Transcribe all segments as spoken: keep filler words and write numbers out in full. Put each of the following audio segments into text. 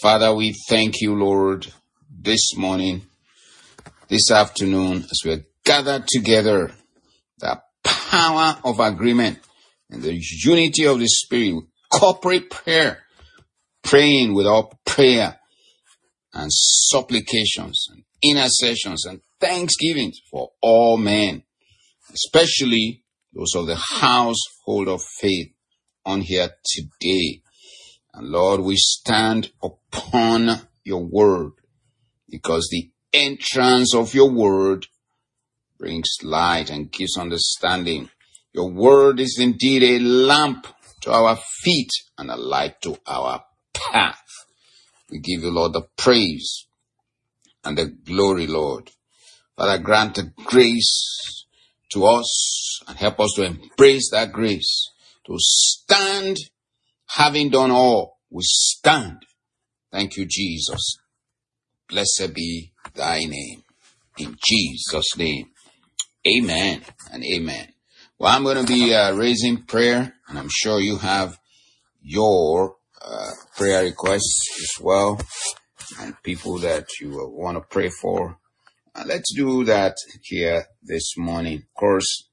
Father, we thank you, Lord, this morning, this afternoon, as we are gathered together, the power of agreement and the unity of the Spirit, corporate prayer, praying with all prayer and supplications and intercessions and thanksgiving for all men, especially those of the household of faith on here today. And Lord, we stand upon your word, because the entrance of your word brings light and gives understanding. Your word is indeed a lamp to our feet and a light to our path. We give you, Lord, the praise and the glory, Lord. Father, grant the grace to us and help us to embrace that grace, to stand. Having done all, we stand. Thank you, Jesus. Blessed be thy name. In Jesus' name. Amen and amen. Well, I'm going to be uh, raising prayer, and I'm sure you have your uh, prayer requests as well, and people that you uh, want to pray for. Uh, let's do that here this morning. Of course,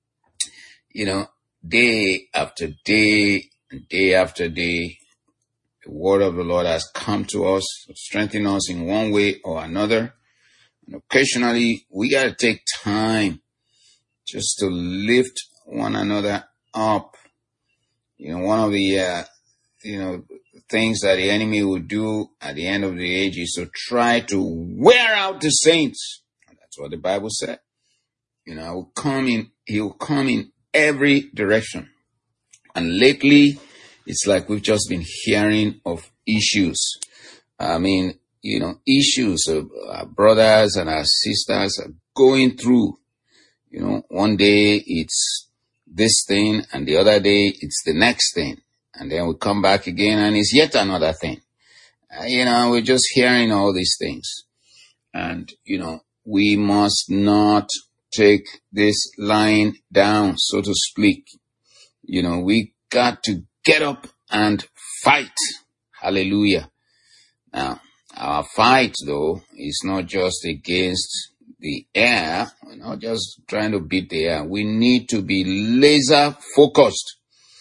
you know, day after day, day after day, the word of the Lord has come to us, strengthen us in one way or another. And occasionally, we got to take time just to lift one another up. You know, one of the, uh, you know, things that the enemy will do at the end of the age is to try to wear out the saints. That's what the Bible said. You know, will come in, he will come in every direction. And lately, it's like we've just been hearing of issues. I mean, you know, issues of our brothers and our sisters are going through. You know, one day it's this thing, and the other day it's the next thing. And then we come back again and it's yet another thing. Uh, you know, we're just hearing all these things. And, you know, we must not take this line down, so to speak. You know, we got to get up and fight. Hallelujah. Now, our fight, though, is not just against the air. We're not just trying to beat the air. We need to be laser focused.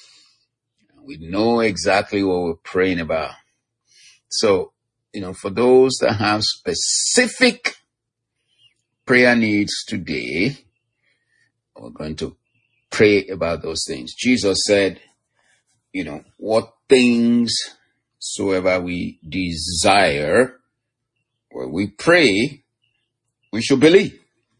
We know exactly what we're praying about. So, you know, for those that have specific prayer needs today, we're going to pray about those things. Jesus said, you know, what things soever we desire, when we pray, we should believe.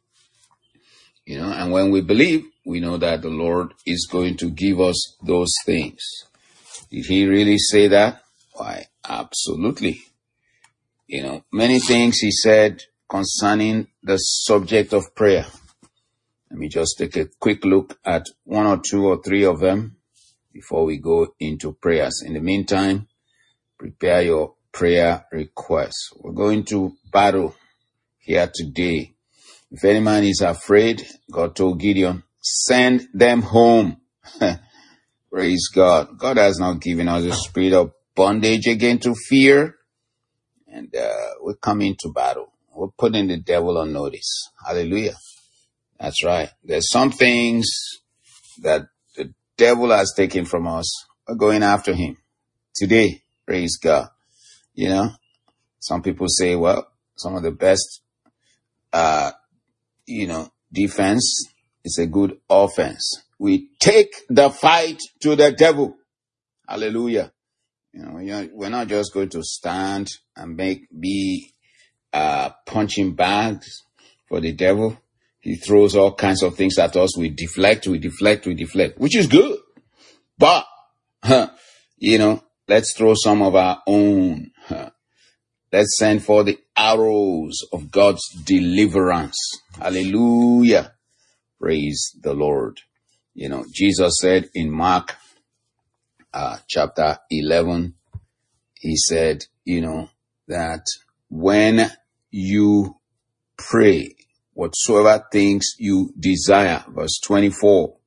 You know, and when we believe, we know that the Lord is going to give us those things. Did he really say that? Why, absolutely. You know, many things he said concerning the subject of prayer. Let me just take a quick look at one or two or three of them before we go into prayers. In the meantime, prepare your prayer requests. We're going to battle here today. If any man is afraid, God told Gideon, send them home. Praise God. God has not given us a spirit of bondage again to fear. And uh, we're coming to battle. We're putting the devil on notice. Hallelujah. That's right. There's some things that the devil has taken from us. We're going after him today. Praise God. You know, some people say, well, some of the best, uh, you know, defense is a good offense. We take the fight to the devil. Hallelujah. You know, we're not just going to stand and make, be, uh, punching bags for the devil. He throws all kinds of things at us. We deflect, we deflect, we deflect, which is good. But, huh, you know, let's throw some of our own. Huh. Let's send for the arrows of God's deliverance. Hallelujah. Praise the Lord. You know, Jesus said in Mark uh, chapter eleven, he said, you know, that when you pray, whatsoever things you desire, verse twenty-four,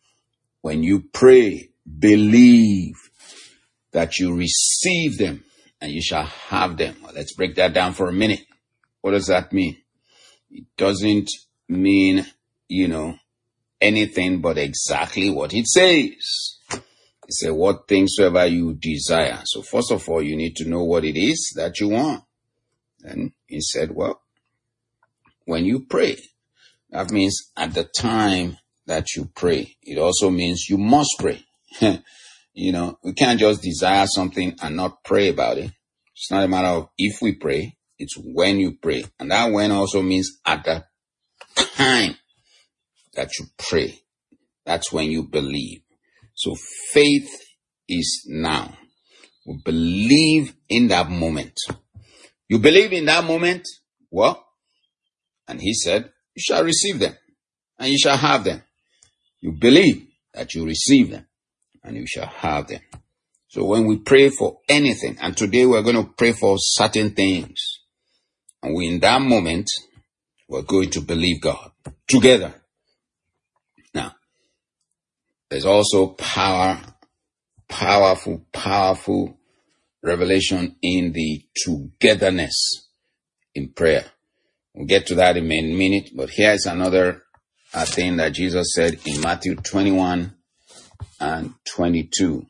when you pray, believe that you receive them and you shall have them. Well, let's break that down for a minute. What does that mean? It doesn't mean, you know, anything but exactly what it says. It said, what things soever you desire. So first of all, you need to know what it is that you want. And he said, well, when you pray, that means at the time that you pray. It also means you must pray. You know, we can't just desire something and not pray about it. It's not a matter of if we pray, it's when you pray. And that when also means at the time that you pray. That's when you believe. So faith is now. We believe in that moment. You believe in that moment? Well, and he said, you shall receive them and you shall have them. You believe that you receive them and you shall have them. So when we pray for anything, and today we're going to pray for certain things, and we in that moment, we're going to believe God together. Now, there's also power, powerful, powerful revelation in the togetherness in prayer. We'll get to that in a minute, but here's another uh, thing that Jesus said in Matthew twenty-one and twenty-two.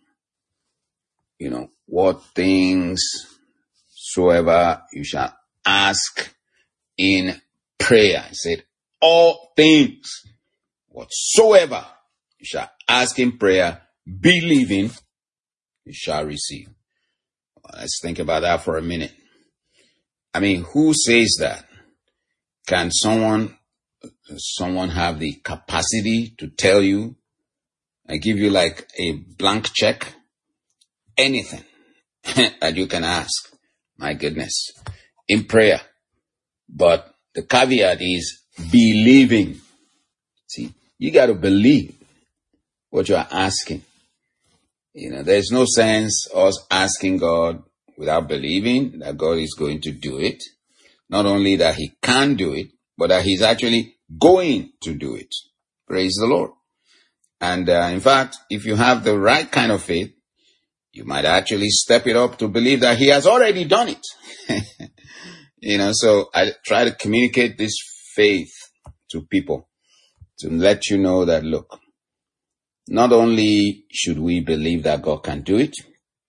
You know, what things soever you shall ask in prayer. He said, all things whatsoever you shall ask in prayer, believing you shall receive. Well, let's think about that for a minute. I mean, who says that? Can someone, someone have the capacity to tell you and give you like a blank check? Anything that you can ask, my goodness, in prayer. But the caveat is believing. See, you got to believe what you are asking. You know, there's no sense us asking God without believing that God is going to do it. Not only that he can do it, but that he's actually going to do it. Praise the Lord. And uh, in fact, if you have the right kind of faith, you might actually step it up to believe that he has already done it. You know, so I try to communicate this faith to people to let you know that, look, not only should we believe that God can do it,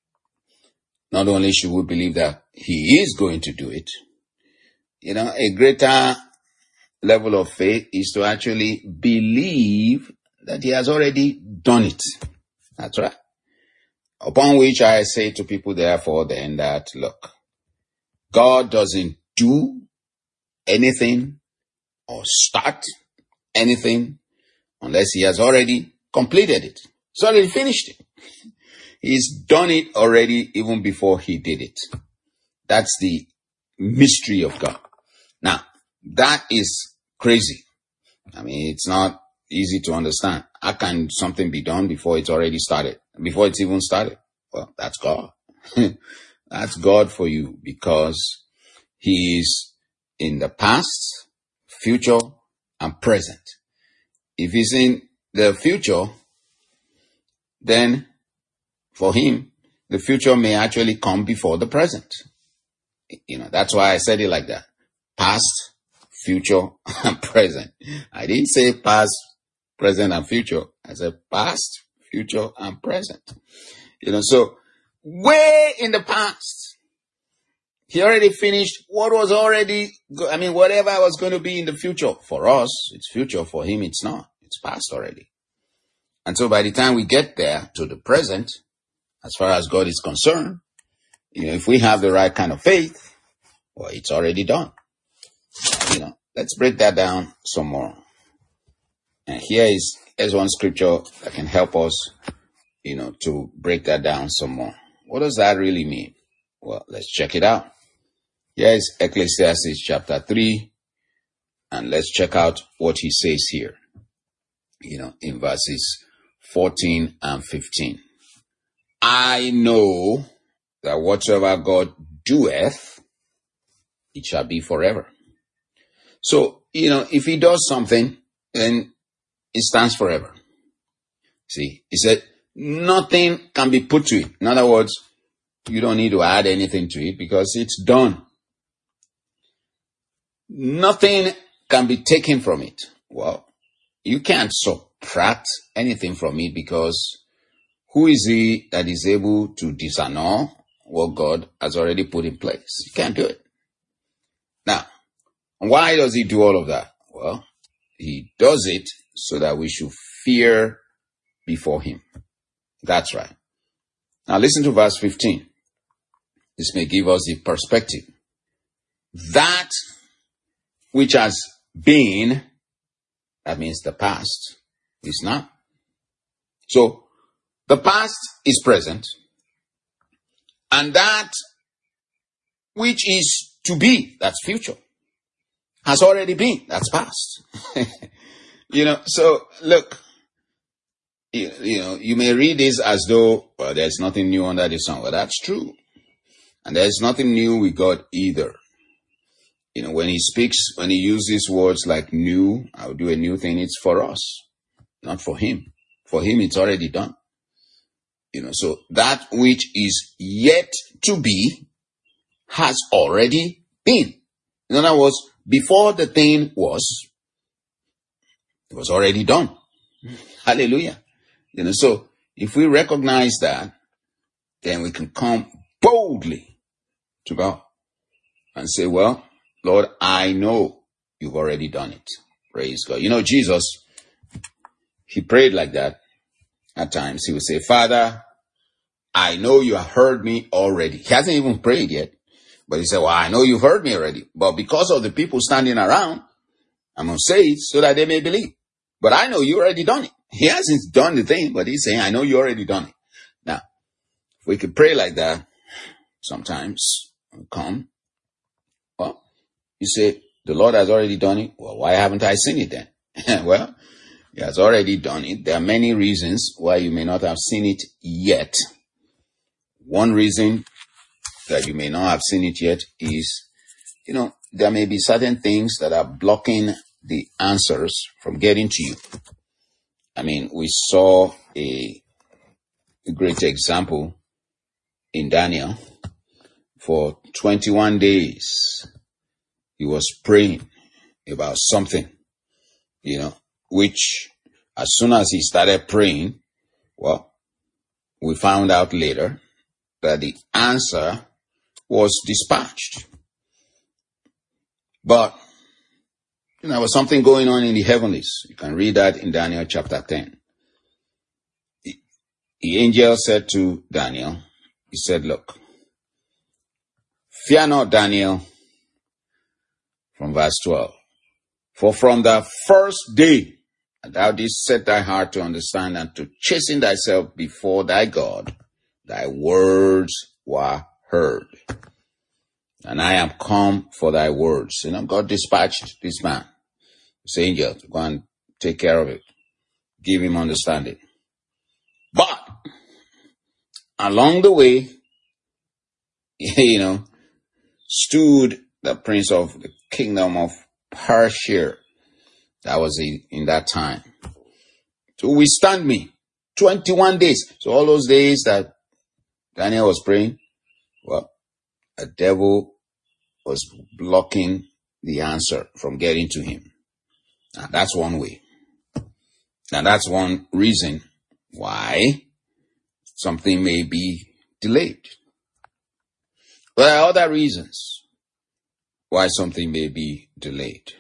not only should we believe that he is going to do it, you know, a greater level of faith is to actually believe that he has already done it. That's right. Upon which I say to people, therefore, then that, look, God doesn't do anything or start anything unless he has already completed it. He's already finished it. He's done it already even before he did it. That's the mystery of God. Now, that is crazy. I mean, it's not easy to understand. How can something be done before it's already started? Before it's even started? Well, that's God. That's God for you, because he is in the past, future, and present. If he's in the future, then for him, the future may actually come before the present. You know, that's why I said it like that. Past, future, and present. I didn't say past, present, and future. I said past, future, and present. You know, so way in the past, he already finished what was already, go- I mean, whatever was going to be in the future. For us, it's future. For him, it's not. It's past already. And so by the time we get there to the present, as far as God is concerned, you know, if we have the right kind of faith, well, it's already done. You know, let's break that down some more. And here is, here's one scripture that can help us, you know, to break that down some more. What does that really mean? Well, let's check it out. Here is Ecclesiastes chapter three, and let's check out what he says here, you know, in verses fourteen and fifteen. I know that whatsoever God doeth, it shall be forever. So, you know, if he does something, then it stands forever. See, he said, nothing can be put to it. In other words, You don't need to add anything to it because it's done. Nothing can be taken from it. Well, you can't subtract anything from it because who is he that is able to disannul what God has already put in place? You can't do it. Now, why does he do all of that? Well, he does it so that we should fear before him. That's right. Now listen to verse fifteen. This may give us the perspective. That which has been, that means the past, is now. So, the past is present, and that which is to be, that's future, has already been, that's past. You know, so look, you, you know, you may read this as though, well, there's nothing new under the sun. Well, that's true. And there's nothing new with God either. You know, when he speaks, when he uses words like new, I'll do a new thing, it's for us, not for him. For him, it's already done. You know, so that which is yet to be has already been. In other words, before the thing was, it was already done. Hallelujah. You know, so if we recognize that, then we can come boldly to God and say, well, Lord, I know you've already done it. Praise God. You know, Jesus, he prayed like that at times. He would say, Father, I know you have heard me already. He hasn't even prayed yet. But he said, well, I know you've heard me already. But because of the people standing around, I'm going to say it so that they may believe. But I know you already done it. He hasn't done the thing, but he's saying, I know you already done it. Now, if we could pray like that, sometimes we come, well, you say, the Lord has already done it. Well, why haven't I seen it then? Well, he has already done it. There are many reasons why you may not have seen it yet. One reason that you may not have seen it yet is, you know, there may be certain things that are blocking the answers from getting to you. I mean, we saw a, a great example in Daniel. For twenty-one days, he was praying about something, you know, which as soon as he started praying, well, we found out later that the answer was dispatched. But, you know, there was something going on in the heavenlies. You can read that in Daniel chapter ten. The, the angel said to Daniel, he said, look, fear not, Daniel, from verse twelve. For from the first day thou didst set thy heart to understand and to chasten thyself before thy God, thy words were heard. And I am come for thy words. You know, God dispatched this man, this angel, to go and take care of it. Give him understanding. But, along the way, you know, stood the prince of the kingdom of Persia. That was in, in that time. To withstand me. twenty-one days. So all those days that Daniel was praying, well, a devil was blocking the answer from getting to him. Now, that's one way. Now, that's one reason why something may be delayed. There are other reasons why something may be delayed.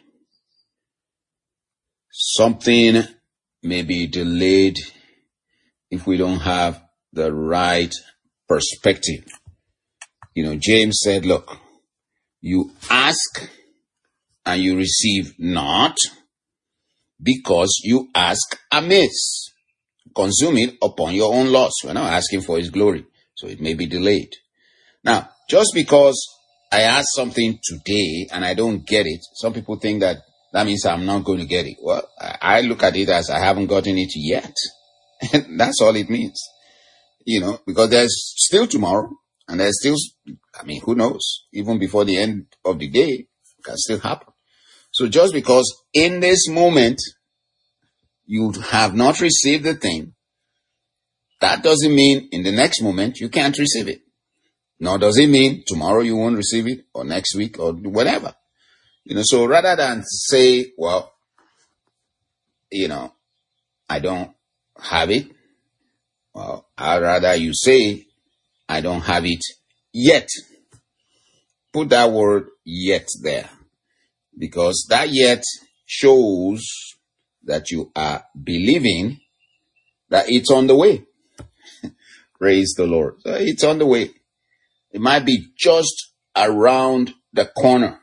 Something may be delayed if we don't have the right perspective. You know, James said, look, you ask and you receive not because you ask amiss. Consume it upon your own loss. We're not asking for his glory, so it may be delayed. Now, just because I ask something today and I don't get it, some people think that that means I'm not going to get it. Well, I look at it as I haven't gotten it yet. That's all it means. You know, because there's still tomorrow and there's still, I mean, who knows? Even before the end of the day, it can still happen. So just because in this moment you have not received the thing, that doesn't mean in the next moment you can't receive it. Nor does it mean tomorrow you won't receive it, or next week, or whatever. You know, so rather than say, well, you know, I don't have it, well, I'd rather you say, I don't have it yet. Put that word yet there, because that yet shows that you are believing that it's on the way. Praise the Lord. So it's on the way. It might be just around the corner.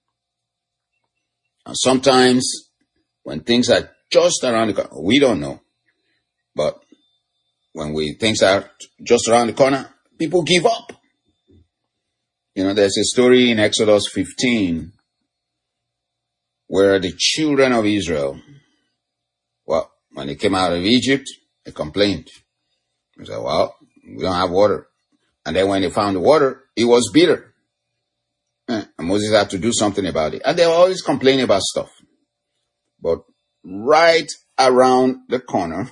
And sometimes when things are just around the corner, we don't know. But when we things are just around the corner, people give up. You know, there's a story in Exodus fifteen where the children of Israel, well, when they came out of Egypt, they complained. They said, well, we don't have water. And then when they found the water, it was bitter. And Moses had to do something about it. And they were always complaining about stuff. But right around the corner,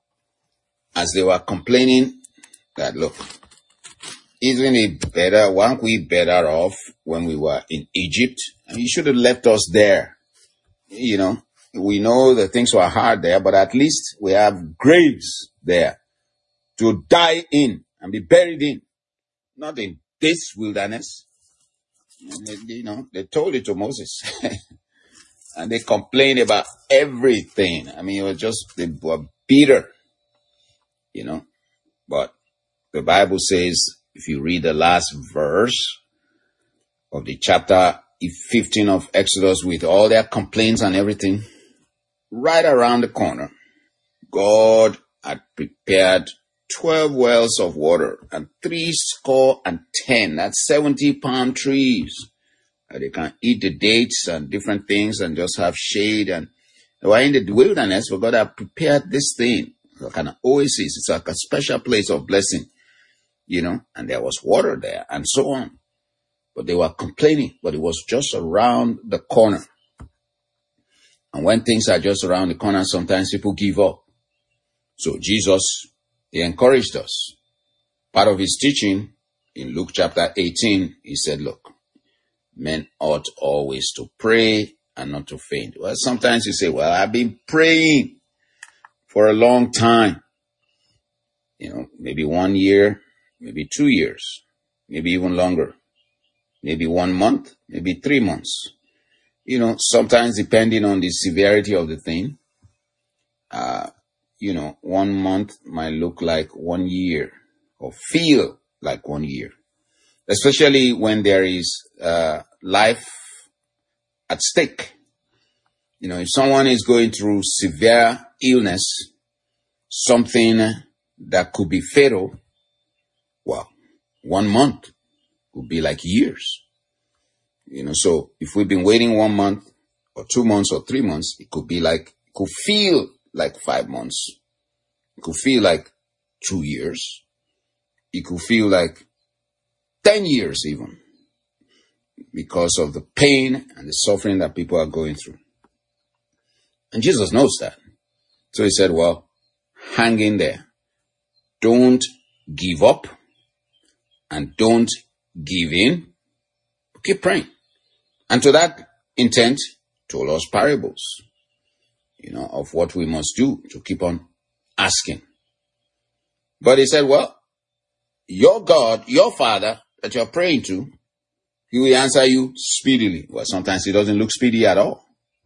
as they were complaining, that look, isn't it better, weren't we better off when we were in Egypt? And you should have left us there. You know, we know that things were hard there, but at least we have graves there to die in and be buried in. Not in this wilderness. You know, they told it to Moses. And they complained about everything. I mean, it was just, they were bitter. You know, but the Bible says, if you read the last verse of the chapter fifteen of Exodus, with all their complaints and everything, right around the corner, God had prepared twelve wells of water and three score and ten, that's seventy palm trees. And they can eat the dates and different things and just have shade. And they were in the wilderness, but God had prepared this thing, like an oasis. It's like a special place of blessing, you know, and there was water there and so on. But they were complaining, but it was just around the corner. And when things are just around the corner, sometimes people give up. So Jesus, he encouraged us. Part of his teaching in Luke chapter eighteen, he said, look, men ought always to pray and not to faint. Well, sometimes you say, well, I've been praying for a long time. You know, maybe one year, maybe two years, maybe even longer, maybe one month, maybe three months. You know, sometimes depending on the severity of the thing, uh, you know, one month might look like one year or feel like one year, especially when there is uh, life at stake. You know, if someone is going through severe illness, something that could be fatal, well, one month would be like years. You know, so if we've been waiting one month or two months or three months, it could be like, it could feel like five months. It could feel like two years. It could feel like ten years even, because of the pain and the suffering that people are going through. And Jesus knows that. So he said, well, hang in there. Don't give up and don't give in. Keep praying. And to that intent, told us parables, you know, of what we must do to keep on asking. But he said, well, your God, your Father that you're praying to, he will answer you speedily. Well, sometimes he doesn't look speedy at all.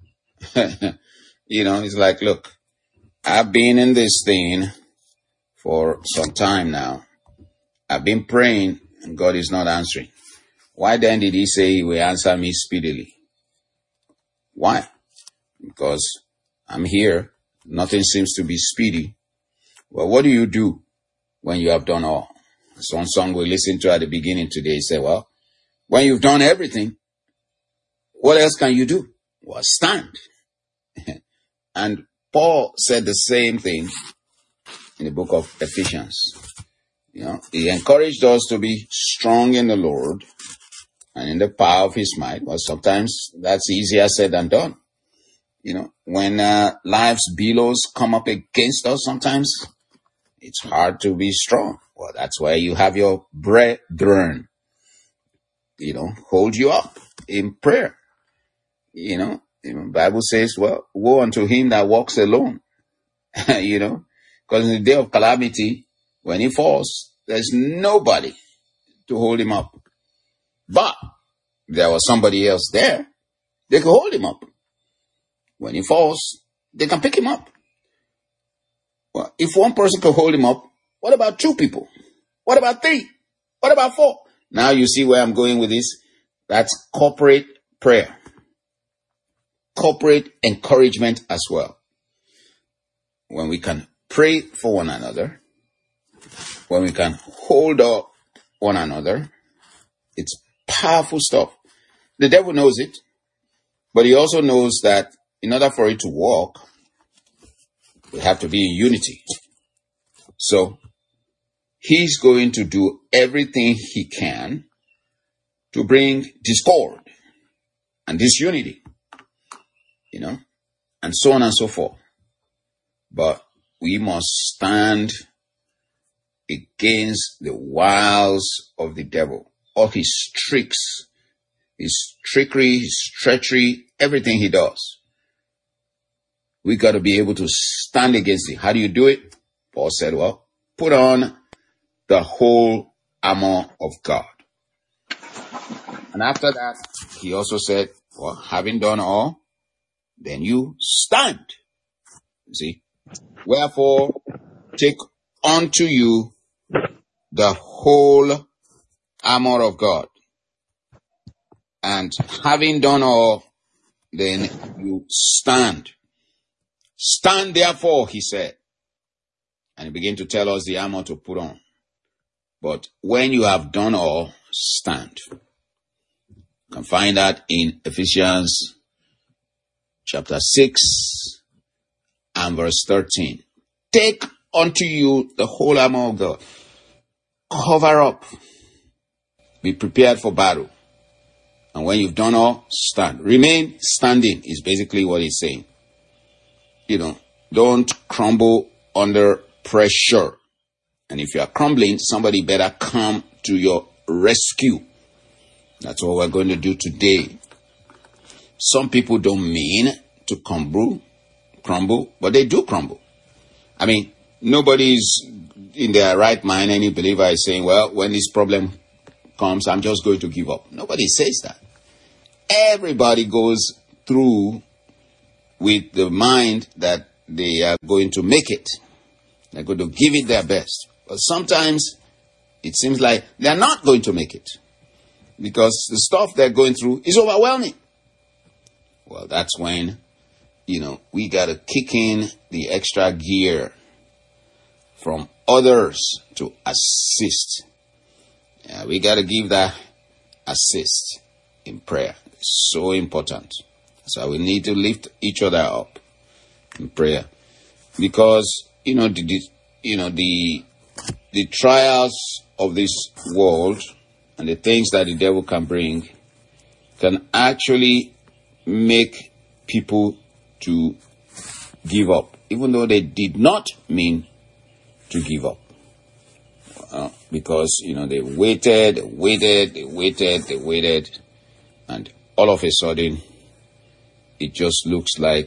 You know, he's like, look, I've been in this thing for some time now. I've been praying and God is not answering. Why then did he say he will answer me speedily? Why? Because I'm here. Nothing seems to be speedy. Well, what do you do when you have done all? That's one song we listened to at the beginning today. He said, well, when you've done everything, what else can you do? Well, stand. And Paul said the same thing in the book of Ephesians. You know, he encouraged us to be strong in the Lord and in the power of his might. Well, sometimes that's easier said than done. You know, when uh, life's billows come up against us, sometimes it's hard to be strong. Well, that's why you have your brethren, you know, hold you up in prayer. You know, the Bible says, well, woe unto him that walks alone, you know, because in the day of calamity, when he falls, there's nobody to hold him up. But there was somebody else there, they could hold him up. When he falls, they can pick him up. Well, if one person could hold him up, what about two people? What about three? What about four? Now you see where I'm going with this. That's corporate prayer. Corporate encouragement as well. When we can pray for one another, when we can hold up one another, it's powerful stuff. The devil knows it, but he also knows that in order for it to work, we have to be in unity. So he's going to do everything he can to bring discord and disunity, you know, and so on and so forth. But we must stand against the wiles of the devil, all his tricks, his trickery, his treachery, everything he does. We got to be able to stand against it. How do you do it? Paul said, well, put on the whole armor of God. And after that, he also said, well, having done all, then you stand. You see? Wherefore, take unto you the whole armor of God. And having done all, then you stand. Stand therefore, he said. And he began to tell us the armor to put on. But when you have done all, stand. You can find that in Ephesians chapter six and verse thirteen. Take unto you the whole armor of God. Cover up. Be prepared for battle. And when you've done all, stand. Remain standing is basically what he's saying. You know, don't crumble under pressure. And if you are crumbling, somebody better come to your rescue. That's what we're going to do today. Some people don't mean to crumble, crumble, but they do crumble. I mean, nobody's in their right mind, any believer is saying, well, when this problem comes, I'm just going to give up. Nobody says that. Everybody goes through with the mind that they are going to make it. They're going to give it their best. But sometimes it seems like they're not going to make it because the stuff they're going through is overwhelming. Well, that's when, you know, we got to kick in the extra gear from others to assist. Yeah, we got to give that assist in prayer. It's so important. So we need to lift each other up in prayer, because you know the, the you know the the trials of this world and the things that the devil can bring can actually make people to give up, even though they did not mean to give up. Uh, because you know they waited, they waited, they waited, they waited, and all of a sudden, it just looks like,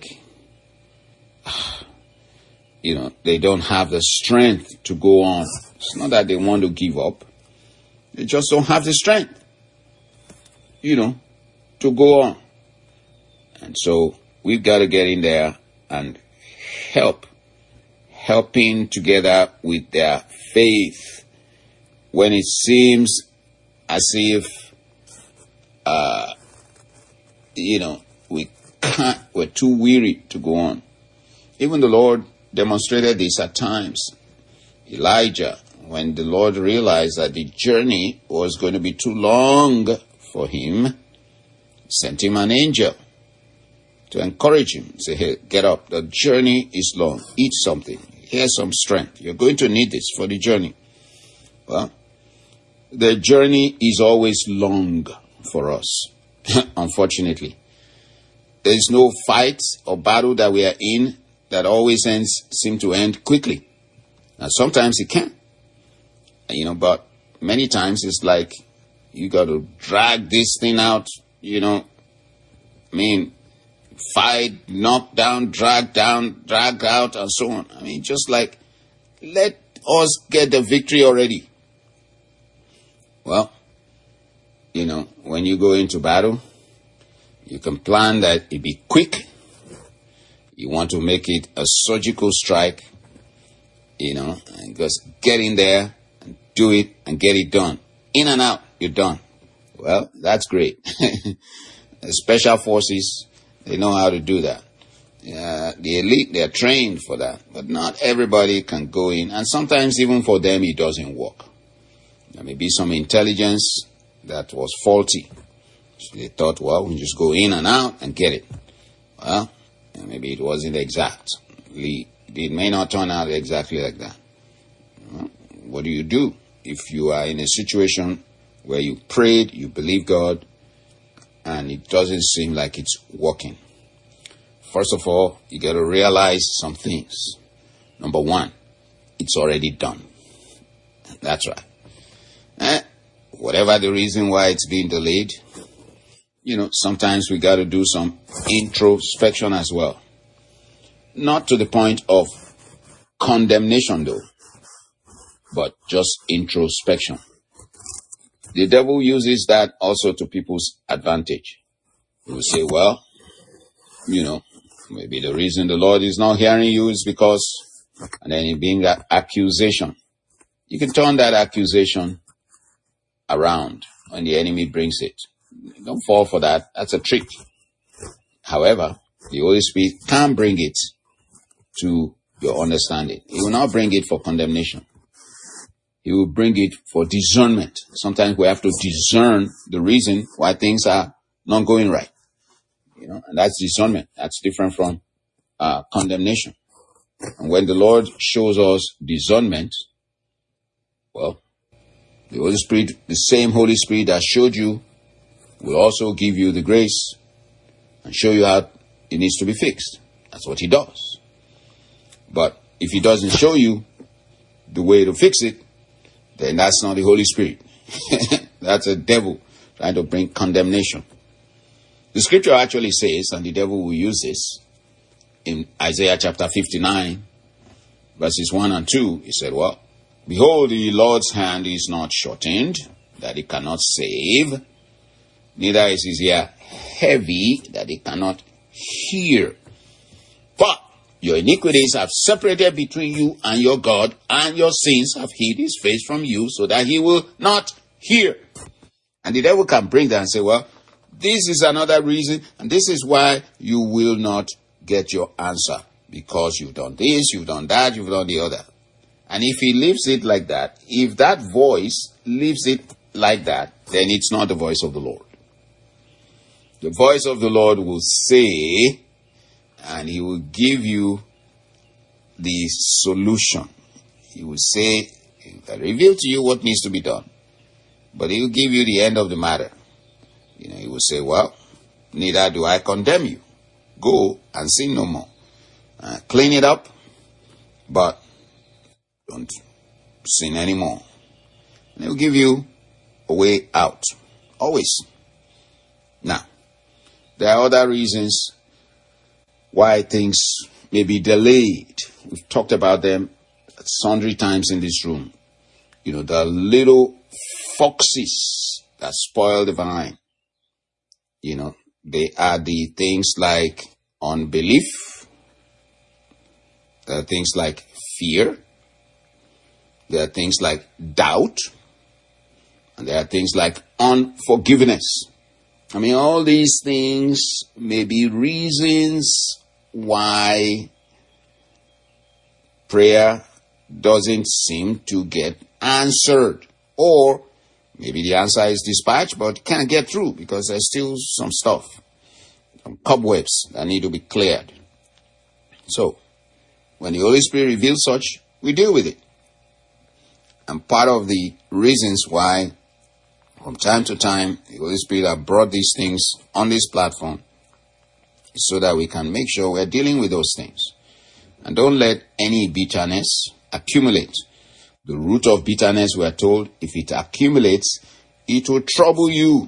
you know, they don't have the strength to go on. It's not that they want to give up. They just don't have the strength, you know, to go on. And so we've got to get in there and help, helping together with their faith when it seems as if, uh, you know, we can't, we're too weary to go on. Even the Lord demonstrated this at times. Elijah, when the Lord realized that the journey was going to be too long for him, sent him an angel to encourage him. Say, hey, get up. The journey is long. Eat something. Here's some strength. You're going to need this for the journey. Well, the journey is always long for us. Unfortunately, there is no fight or battle that we are in that always ends seem to end quickly. Now, sometimes it can. You know, but many times it's like you got to drag this thing out, you know, I mean, fight, knock down, drag down, drag out, and so on. I mean, just like, let us get the victory already. Well, you know, when you go into battle, you can plan that it be quick. You want to make it a surgical strike, you know, and just get in there and do it and get it done. In and out, you're done. Well, that's great. The special forces, they know how to do that. Uh, the elite, they're trained for that. But not everybody can go in. And sometimes even for them, it doesn't work. There may be some intelligence that was faulty. So they thought, well, we just go in and out and get it. Well, maybe it wasn't exact. It may not turn out exactly like that. What do you do if you are in a situation where you prayed, you believe God, and it doesn't seem like it's working? First of all, you got to realize some things. Number one, it's already done. That's right. Eh, whatever the reason why it's being delayed, you know, sometimes we got to do some introspection as well. Not to the point of condemnation, though, but just introspection. The devil uses that also to people's advantage. He will say, well, you know, maybe the reason the Lord is not hearing you is because, and then it being that accusation. You can turn that accusation around when the enemy brings it. Don't fall for that. That's a trick. However, the Holy Spirit can bring it to your understanding. He will not bring it for condemnation. He will bring it for discernment. Sometimes we have to discern the reason why things are not going right. You know, and that's discernment. That's different from uh, condemnation. And when the Lord shows us discernment, well, the Holy Spirit, the same Holy Spirit that showed you, will also give you the grace and show you how it needs to be fixed. That's what he does. But if he doesn't show you the way to fix it, then that's not the Holy Spirit. That's a devil trying to bring condemnation. The scripture actually says, and the devil will use this, in Isaiah chapter fifty-nine, verses one and two, he said, well, behold, the Lord's hand is not shortened, that it cannot save, neither is his ear heavy, that it cannot hear. But your iniquities have separated between you and your God, and your sins have hid his face from you, so that he will not hear. And the devil can bring that and say, well, this is another reason, and this is why you will not get your answer. Because you've done this, you've done that, you've done the other. And if he leaves it like that, if that voice leaves it like that, then it's not the voice of the Lord. The voice of the Lord will say, and he will give you the solution. He will say, he will reveal to you what needs to be done. But he will give you the end of the matter. You know, he will say, well, neither do I condemn you. Go and sin no more. Uh, clean it up, but don't sin anymore. And he will give you a way out. Always. Now, there are other reasons why things may be delayed. We've talked about them sundry times in this room. You know, the little foxes that spoil the vine. You know, they are the things like unbelief. There are things like fear. There are things like doubt. And there are things like unforgiveness. I mean, all these things may be reasons why prayer doesn't seem to get answered. Or maybe the answer is dispatched, but can't get through because there's still some stuff, some cobwebs that need to be cleared. So, when the Holy Spirit reveals such, we deal with it. And part of the reasons why, from time to time, the Holy Spirit has brought these things on this platform is so that we can make sure we're dealing with those things. And don't let any bitterness accumulate. The root of bitterness, we are told, if it accumulates, it will trouble you.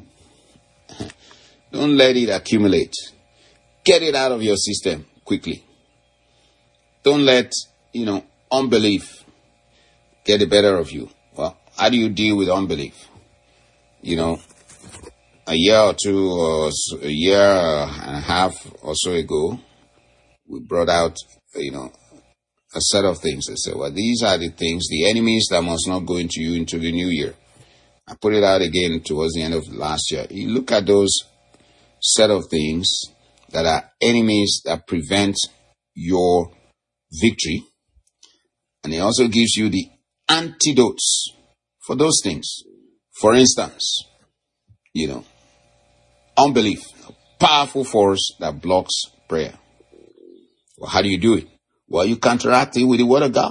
Don't let it accumulate. Get it out of your system quickly. Don't let, you know, unbelief get the better of you. Well, how do you deal with unbelief? You know, a year or two or so, a year and a half or so ago, we brought out, you know, a set of things. They said, well, these are the things, the enemies that must not go into you into the new year. I put it out again towards the end of last year. You look at those set of things that are enemies that prevent your victory. And it also gives you the antidotes for those things. For instance, you know, unbelief, a powerful force that blocks prayer. Well, how do you do it? Well, you counteract it with the word of God.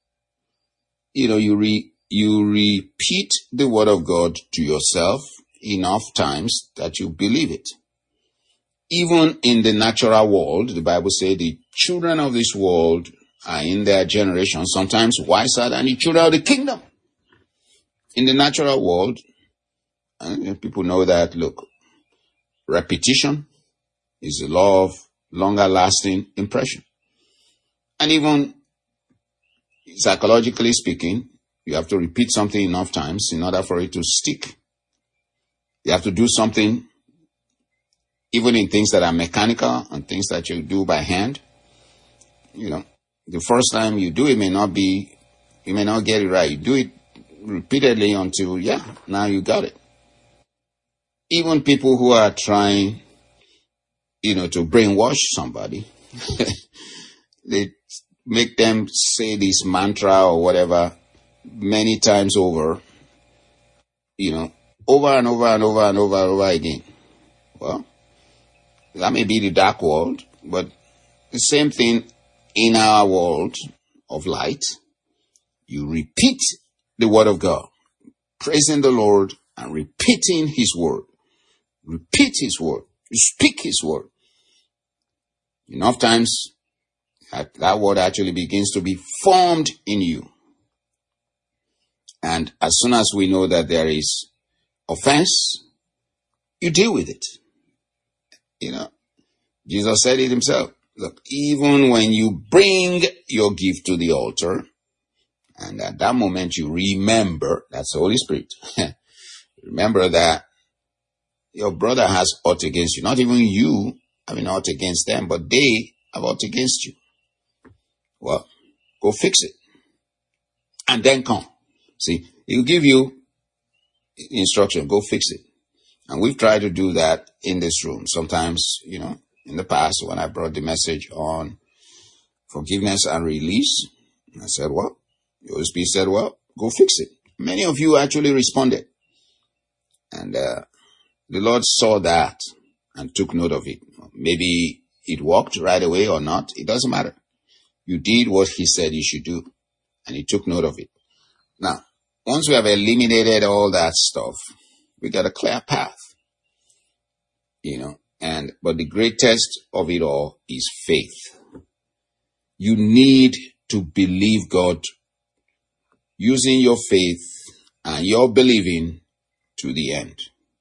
You know, you re, you repeat the word of God to yourself enough times that you believe it. Even in the natural world, the Bible says the children of this world are in their generation sometimes wiser than the children of the kingdom. In the natural world, and people know that, look, repetition is the law of longer lasting impression. And even psychologically speaking, you have to repeat something enough times in order for it to stick. You have to do something, even in things that are mechanical and things that you do by hand. You know, the first time you do it may not be, you may not get it right. You do it repeatedly until, yeah, now you got it. Even people who are trying, you know, to brainwash somebody, they make them say this mantra or whatever many times over, you know, over and over and over and over and over again. Well, that may be the dark world, but the same thing in our world of light. You repeat the word of God, praising the Lord and repeating his word. Repeat his word. You speak his word. Enough times, that word actually begins to be formed in you. And as soon as we know that there is offense, you deal with it. You know, Jesus said it himself. Look, even when you bring your gift to the altar, and at that moment you remember, that's the Holy Spirit. Remember that your brother has ought against you. Not even you having ought against them, but they have ought against you. Well, go fix it. And then come. See, he'll give you instruction. Go fix it. And we've tried to do that in this room. Sometimes, you know, in the past, when I brought the message on forgiveness and release, I said, well, the Holy Spirit said, well, go fix it. Many of you actually responded. And uh, the Lord saw that and took note of it. Maybe it worked right away or not. It doesn't matter. You did what he said you should do. And he took note of it. Now, once we have eliminated all that stuff, we got a clear path. You know, and, but the greatest of it all is faith. You need to believe God using your faith and your believing to the end.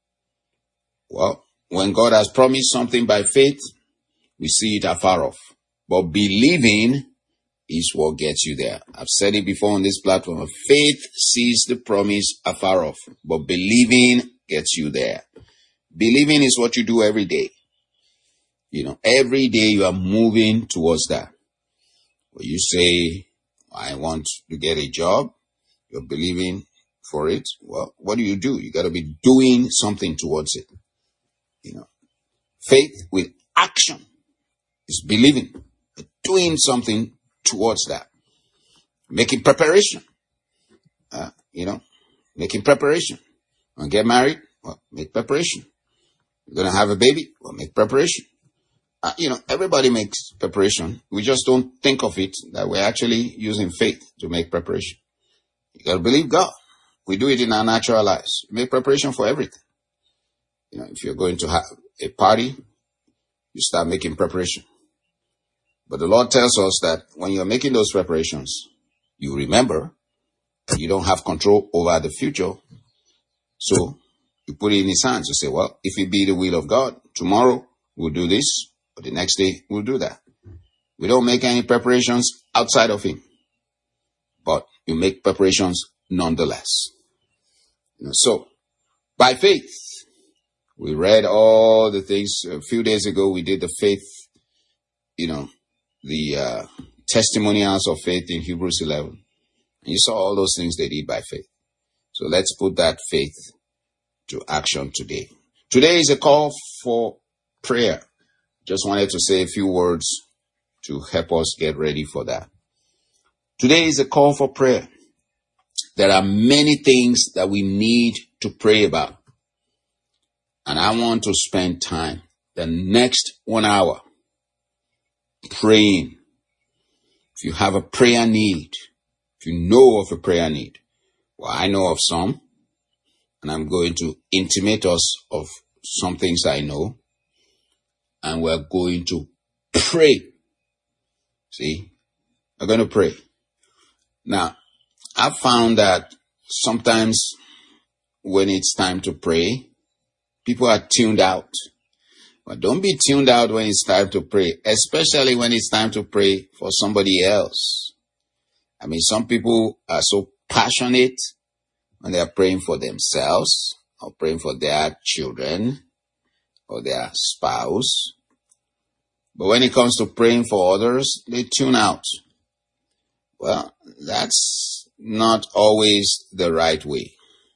Well, when God has promised something by faith, we see it afar off. But believing is what gets you there. I've said it before on this platform. Faith sees the promise afar off, but believing gets you there. Believing is what you do every day. You know, every day you are moving towards that. When you say, I want to get a job, you're believing for it. Well, what do you do? You got to be doing something towards it. You know, faith with action is believing, doing something towards that. Making preparation. Uh, you know, making preparation. Want to get married? Well, make preparation. You're going to have a baby? Well, make preparation. Uh, you know, everybody makes preparation. We just don't think of it that we're actually using faith to make preparation. You got to believe God. We do it in our natural lives. Make preparation for everything. You know, if you're going to have a party, you start making preparation. But the Lord tells us that when you're making those preparations, you remember You don't have control over the future. So you put it in his hands. You say, well, if it be the will of God, tomorrow we'll do this, or the next day we'll do that. We don't make any preparations outside of him, but you make preparations nonetheless. You know, so by faith, we read all the things. A few days ago, we did the faith, you know, the uh, testimonials of faith in Hebrews eleven. And you saw all those things they did by faith. So let's put that faith to action today. Today is a call for prayer. Just wanted to say a few words to help us get ready for that. Today is a call for prayer. There are many things that we need to pray about. And I want to spend time, the next one hour, praying. If you have a prayer need, if you know of a prayer need, well, I know of some, and I'm going to intimate us of some things I know, and we're going to pray. See, we're going to pray. Now, I found that sometimes when it's time to pray, people are tuned out. But don't be tuned out when it's time to pray, especially when it's time to pray for somebody else. I mean, some people are so passionate when they're praying for themselves or praying for their children or their spouse. But when it comes to praying for others, they tune out. Well, that's not always the right way.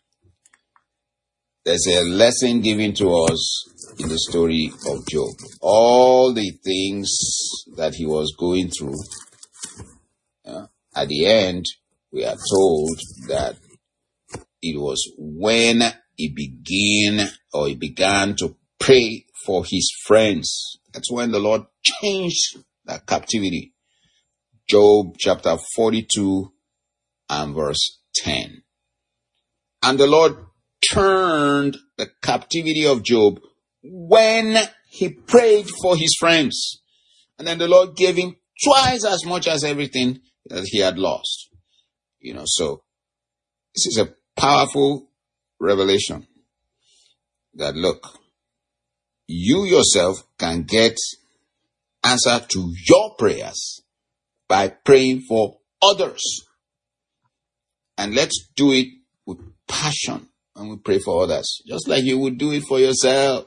There's a lesson given to us in the story of Job. All the things that he was going through, uh, at the end, we are told that it was when he began or he began to pray for his friends. That's when the Lord changed that captivity. Job chapter forty-two and verse ten. And the Lord turned the captivity of Job when he prayed for his friends. And then the Lord gave him twice as much as everything that he had lost. You know, so this is a powerful revelation that, look, you yourself can get answer to your prayers by praying for others. And let's do it with passion when we pray for others, just like you would do it for yourself.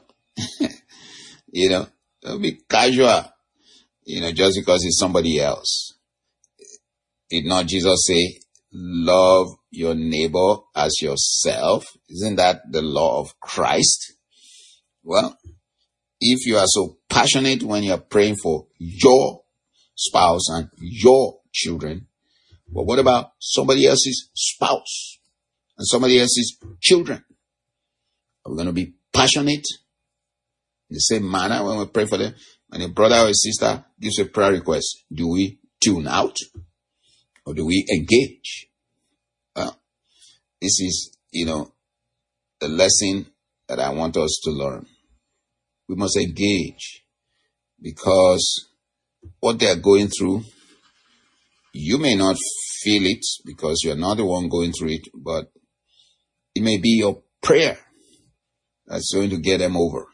You know, don't be casual, you know, just because it's somebody else. Did not Jesus say, love your neighbor as yourself? Isn't that the law of Christ? Well, if you are so passionate when you're praying for your spouse and your children, but what about somebody else's spouse and somebody else's children? Are we going to be passionate in the same manner when we pray for them? When a brother or a sister gives a prayer request, do we tune out or do we engage? Well, this is, you know, the lesson that I want us to learn. We must engage, because what they're going through, you may not feel it because you're not the one going through it, but it may be your prayer that's going to get them over.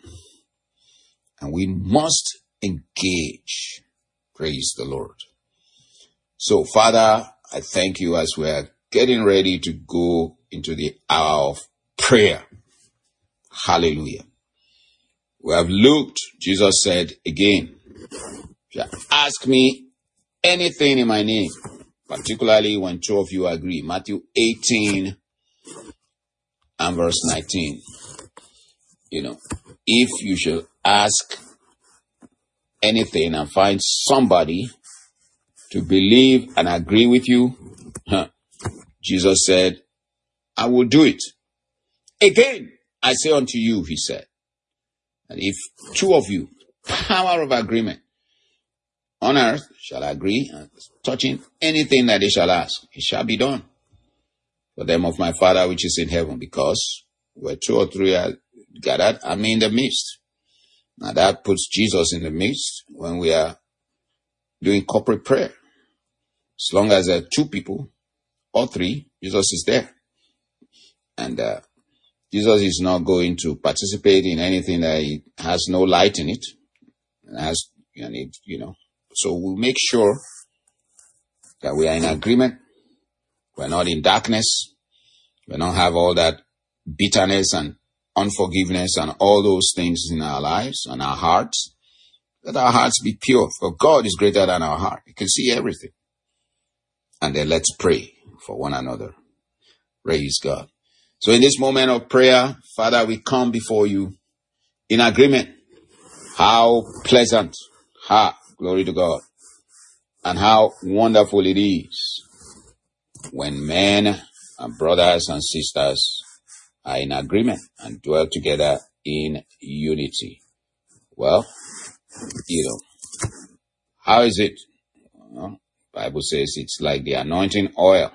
And we must engage. Praise the Lord. So, Father, I thank you as we are getting ready to go into the hour of prayer. Hallelujah. We have looked, Jesus said again, if you ask me anything in my name, particularly when two of you agree, Matthew eighteen and verse nineteen. You know, if you shall ask anything and find somebody to believe and agree with you, huh, Jesus said, I will do it. Again, I say unto you, he said, and if two of you, power of agreement, on earth shall agree, and touching anything that they shall ask, it shall be done for them of my Father which is in heaven, because where two or three are gathered, I'm in the midst. Now that puts Jesus in the midst when we are doing corporate prayer. As long as there are two people or three, Jesus is there. And uh, Jesus is not going to participate in anything that he has no light in it. And has, and it, you know, so we'll make sure that we are in agreement. We're not in darkness. We don't have all that bitterness and unforgiveness and all those things in our lives and our hearts. Let our hearts be pure, for God is greater than our heart. He can see everything. And then let's pray for one another. Praise God. So in this moment of prayer, Father, we come before you in agreement. How pleasant, ha, glory to God, and how wonderful it is when men and brothers and sisters are in agreement and dwell together in unity. Well, you know, how is it? Well, Bible says it's like the anointing oil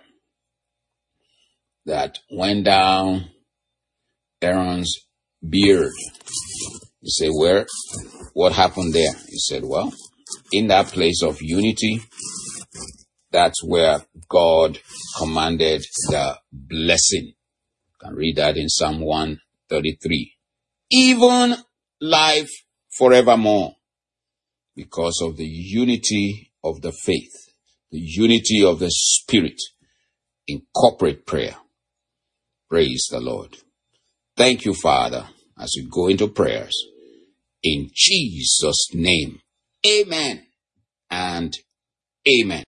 that went down Aaron's beard. You say, where? What happened there? He said, well, in that place of unity, that's where God commanded the blessing. You can read that in Psalm one thirty-three. Even life forevermore, because of the unity of the faith, the unity of the Spirit in corporate prayer. Praise the Lord. Thank you, Father, as we go into prayers. In Jesus' name, amen and amen.